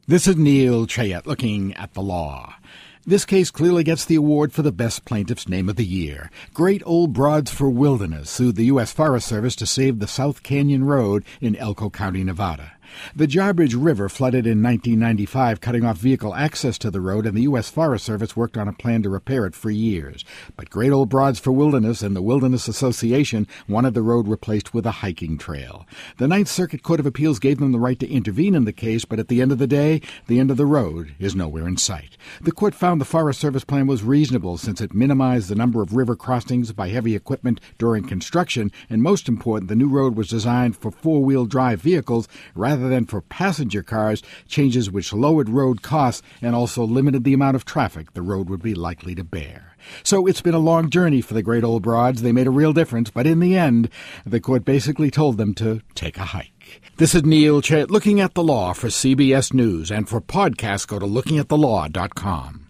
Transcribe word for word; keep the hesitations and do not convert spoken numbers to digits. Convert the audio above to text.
This is Neil Chayet looking at the law. This case clearly gets the award for the best plaintiff's name of the year. Great Old Broads for Wilderness sued the U S Forest Service to save the South Canyon Road in Elko County, Nevada. The Jarbidge River flooded in nineteen ninety-five, cutting off vehicle access to the road, and the U S Forest Service worked on a plan to repair it for years. But Great Old Broads for Wilderness and the Wilderness Association wanted the road replaced with a hiking trail. The Ninth Circuit Court of Appeals gave them the right to intervene in the case, but at the end of the day, the end of the road is nowhere in sight. The court found the Forest Service plan was reasonable since it minimized the number of river crossings by heavy equipment during construction, and most important, the new road was designed for four-wheel drive vehicles rather than for passenger cars, changes which lowered road costs and also limited the amount of traffic the road would be likely to bear. So it's been a long journey for the Great Old Broads. They made a real difference, but in the end, the court basically told them to take a hike. This is Neil Chayet looking at the law for C B S News, and for podcasts, go to looking at the law dot com.